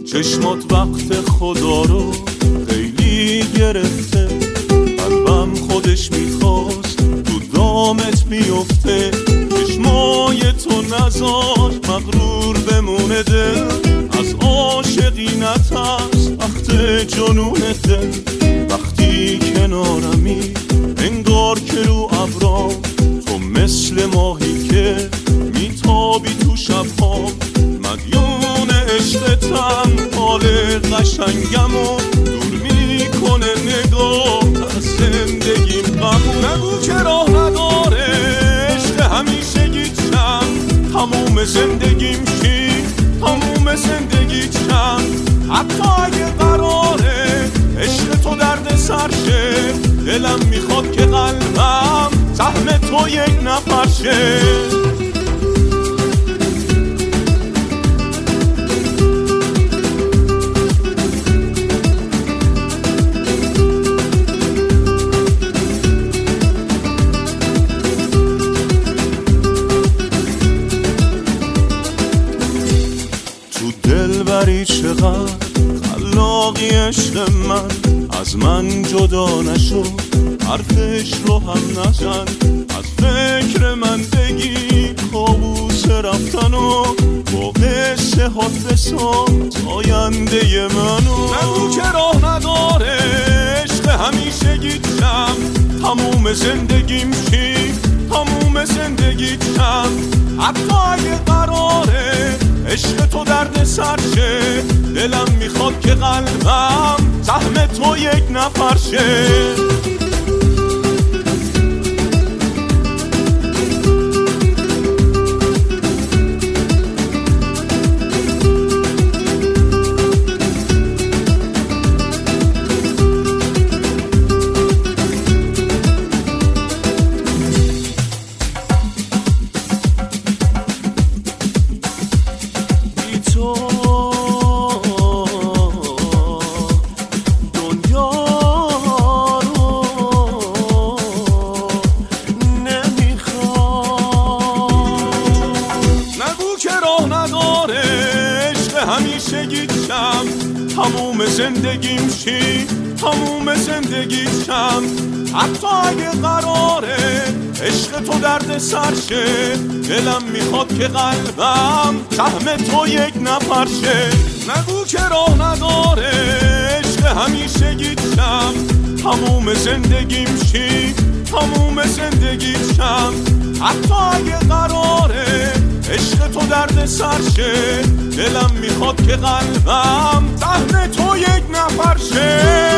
چشمات وقت خدا رو خیلی گرفته، قلبم خودش میخواست تو دامت بیفته. چشمای تو نذار مغرور بمونه دل، از عاشقی نترس وقت جنون دل. وقتی کنارمی انگار که رو ابرام، تو مثل ماهی که میتابی تو شبهام. مدیون عشقتم حال قشنگمو دور میکنه نگاه از زندگیم غمو. نگو که راه نداره عشق همیشگی چند، تموم زندگیم چی تموم زندگی چند. حتی اگه قراره عشق تو درد سر شه، دلم میخواد که قلبم سهم تو یک نفر شه. دلبری چقدر خلاقی عشق من، از من جدا نشو حرفش رو هم نزن. از فکر من بگی کابوس رفتن و با قصه هات بساز آینده منو. نگو که راه نداره عشق همیشگی چم، تموم زندگیم چی تموم زندگی چم. حتی اگه قراره عشق تو درد سر شه، دلم میخواد که قلبم سهم تو یک نفر شه. همیشگی چم تموم زندگیم چی تموم زندگی چم. حتی اگه قراره عشق تو درد سر شه، دلم میخواد که قلبم سهم تو یک نفر شه. نگو که راه نداره عشق همیشگی چم، تموم زندگیم چی تموم زندگی چم. حتی اگه قراره عشق تو درد سر شه، دلم میخواد که قلبم سهم تو یک نفر شه.